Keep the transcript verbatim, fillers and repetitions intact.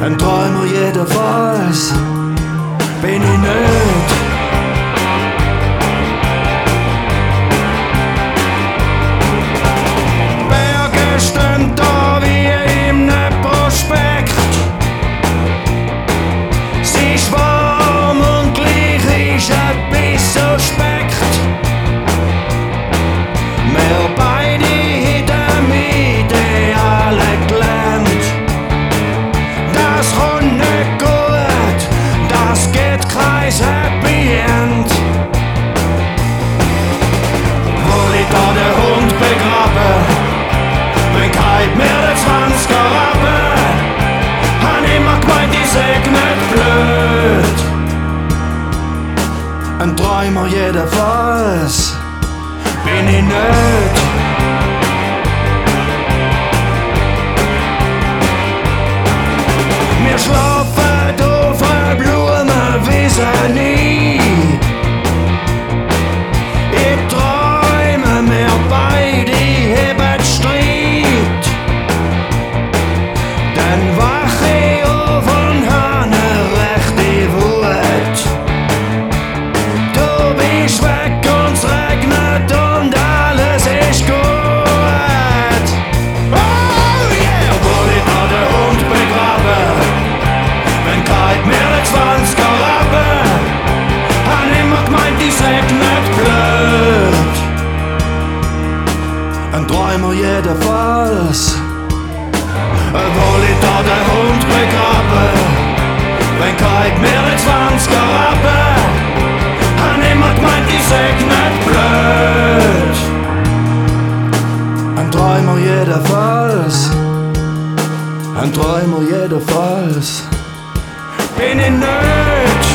Ein Träumer jedenfalls bin ich nicht. Berge stehen da wie im Prospekt. Sie ist warm und gleich ist ein bisschen suspekt. Wir beide hätten mit alle gelernt. Das kommt nicht gut, das geht kein Happy End. Wo liegt da der Hund begraben? Wenn kein mehr der zwanziger Rappen, han immer gemeint, ich sag nicht blöd. Ein Träumer jedenfalls bin ich nicht. Wir schlafen auf der Blumenwiese nie. Ich träume, wir beide heben Streit. Dann wach ich auf und habe ne rechte Wut. Du bist weg und es regnet und alles ist gut. Oh yeah! Wo liegt da der Hund begraben? Wenn kein mehr der zwanziger Rappen, han immer gemeint, ich sag nicht blöd. Ein Träumer jedenfalls. Wo liegt da der Hund begraben? Wenn kein mehr der zwanziger Rappen, han immer gemeint, ich sag nicht blöd. Ein Träumer jedenfalls. Ein Träumer jedenfalls bin ich nicht.